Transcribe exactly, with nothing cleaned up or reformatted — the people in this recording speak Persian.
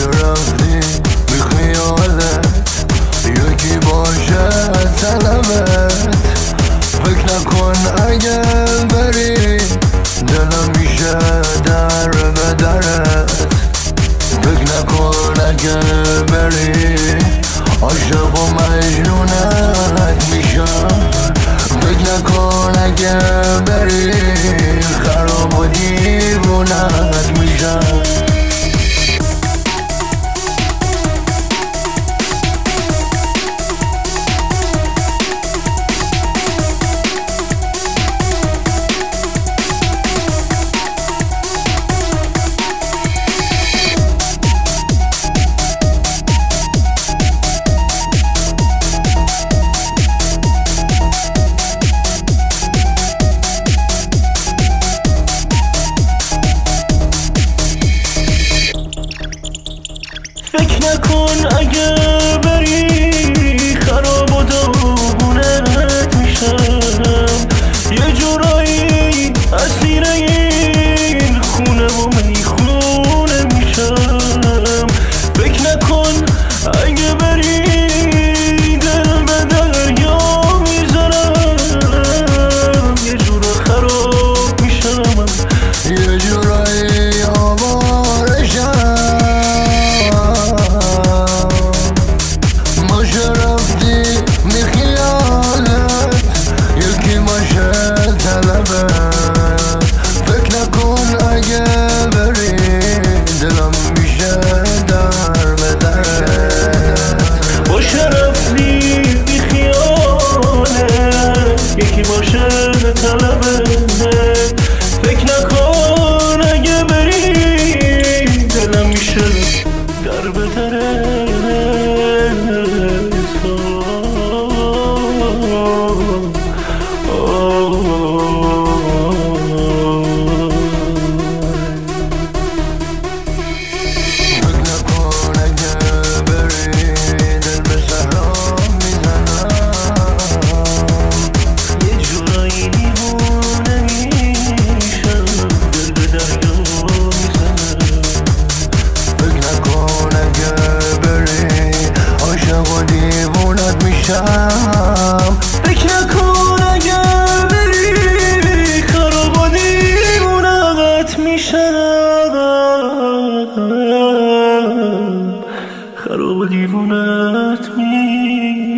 رفتی بی خیالت یکی باشه طلبت فکر نکن اگه بری دلم میشه در به درت فکر نکن اگه بری عاشق و مجنونت میشم فکر نکن اگه بری خراب و دیوونت میشم فکر نکن اگه بری خراب و داغونت میشم یه جورایی اسیر این خونه و میخونه میشم فکر نکن اگه بری دل به دریا میذارم یه جور خراب میشم یه جورایی آوارشم فکر نکن اگه بری دلم میشه در به درت باشه رفتی بی خیالت یکی باشه طلبت فکر نکن اگه بری دلم میشه در به درت فکر نکن اگه بری خراب و دیوونت میشم خراب و دیوونت میشم